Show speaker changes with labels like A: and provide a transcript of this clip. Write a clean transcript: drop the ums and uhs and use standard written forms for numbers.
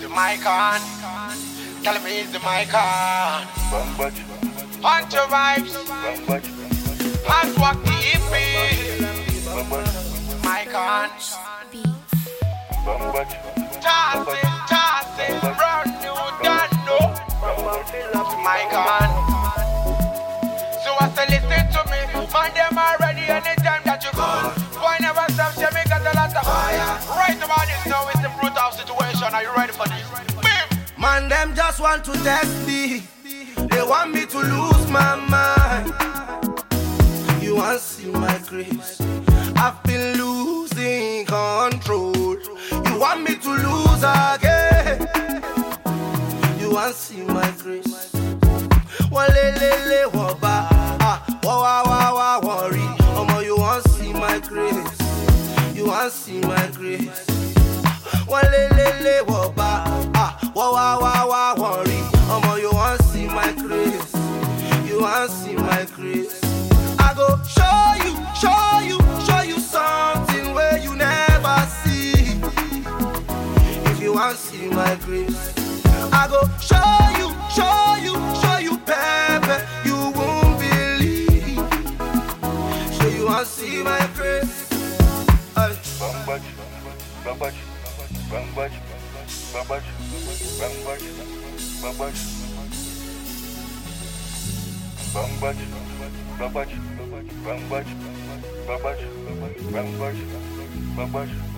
A: mic on. Tell me is the mic on. Punch your vibes. Hands walk the EP. Mic on. Toss it, brand new, done no. Mic on. So I say listen to me. Find them already anytime that you call. Boy never stop, she me got a lot of fire. Right about this now it's a brutal situation. Are you ready for this? Man, them just want to test me. They want me to lose my mind. You want to see my grace? I've been losing control. You want me to lose again? You want to see my grace? Walelele waba, wa worry. Omo, you want to see my grace? You want to see my grace? Walelele waba, wa worry. Omo, you want to see my grace? You want to see my grace? I go show you something where you never see. If you want to see my grace, I go show you, Pepe, you won't believe. So you want to see my grace?
B: Bang,